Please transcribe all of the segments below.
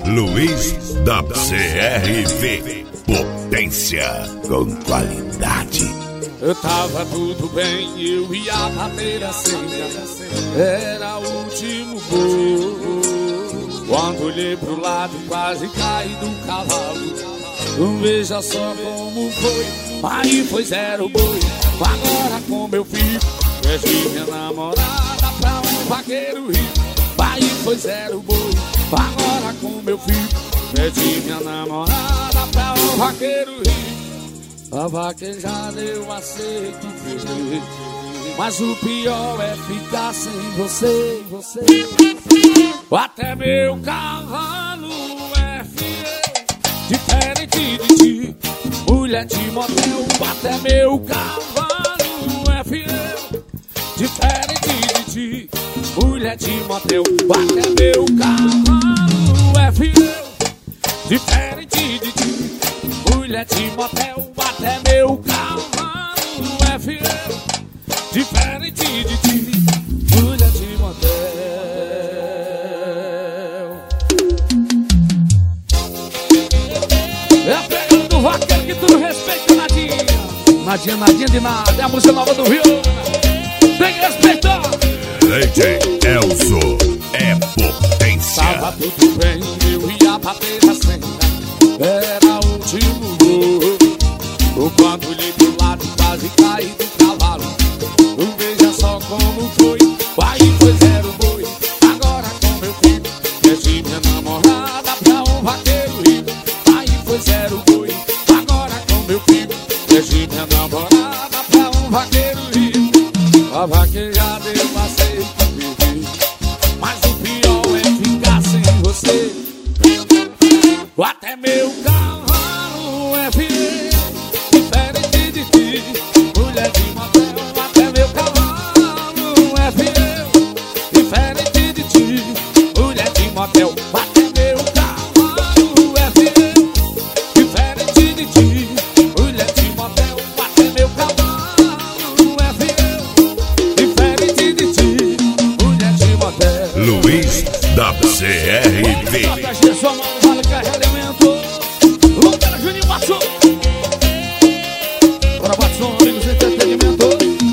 Luiz da CRV, potência com qualidade. Eu tava tudo bem, eu ia bater a senha, era o último gol. Quando olhei pro lado, quase caí do cavalo. Veja só como foi, aí foi 0 boi. Agora como eu fico, perdi minha namorada pra um vaqueiro rico. Aí foi 0 boi, agora como eu fico, perdi minha namorada pra um vaqueiro rico. A vaquejada eu aceito perder, mas o pior é ficar sem você. Até meu cavalo é fiel, diferente de ti, mulher de motel. Até meu cavalo é fiel, diferente de ti, mulher de motel. Até meu cavalo é fiel, diferente de ti, mulher de motel. Até meu cavalo é fiel, diferente de ti, mulher de motel. É a pegada do vaqueiro que tudo respeita, Nadinha. Nadinha de nada, é a música nova do Rio. Tem que respeitar. DJ Elzo é potência. Tava tudo bem, eu ia bater a senha, era o último gol. Quando olhei pro lado, quase caí do cavalo. Veja só como foi, aí foi 0 boi. Agora como eu fico, perdi minha namorada pra um vaqueiro rico. Aí foi 0 boi, agora como eu fico, perdi minha namorada pra um vaqueiro rico. A vaquejada eu aceito perder, mas o pior é ficar sem você. Até meu cavalo é fiel, diferente de ti, mulher de motel. Até meu cavalo é fiel, diferente de ti, mulher de motel. Até meu cavalo é fiel, diferente de ti, mulher de motel. Até meu cavalo é fiel, diferente de ti, mulher de motel. Luiz da CRV. Sua mão vale carregar alimento. Lucas Juninho passou. Bora Batson, amigos, entretenimento.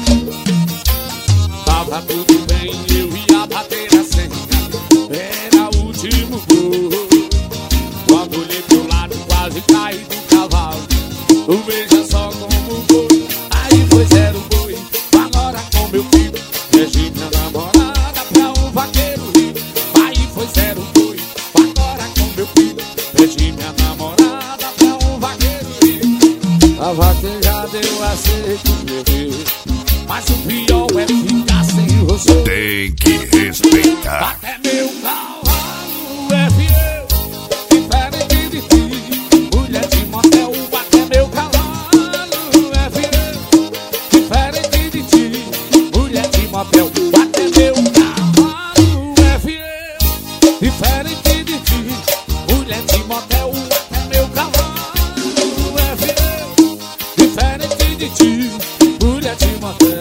Tava tudo bem, eu ia bater a senha, era o último gol. Quando olhei pro lado, quase caí do cavalo. Veja só como foi, aí foi 0 boi. Agora como eu fico, perdi minha namorada pra um vaqueiro rico. Aí foi 0 boi, agora como eu fico, perdi minha namorada pra um vaqueiro rico. A vaquejada eu aceito perder, mas o pior é ficar sem você. Tem que respeitar. Até meu cavalo é fiel, diferente de ti, mulher de motel. Até meu cavalo é fiel, diferente de ti, mulher de motel. Até meu cavalo é fiel, diferente de ti, mulher de motel. Até meu cavalo é fiel, diferente de ti, mulher de motel.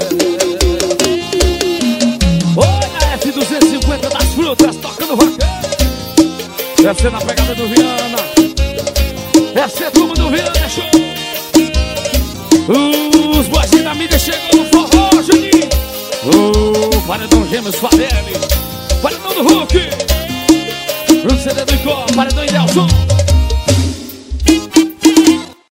Oi, a F250 das frutas, tocando vaqueiro. Deve ser na pegada do Viana, deve ser turma do Viana, é show. Os boizinhos da mídia chegou no forró, Juninho. Paredão Gêmeos Favelli, paredão do Hulk, no CD do Icó, paredão Idelson.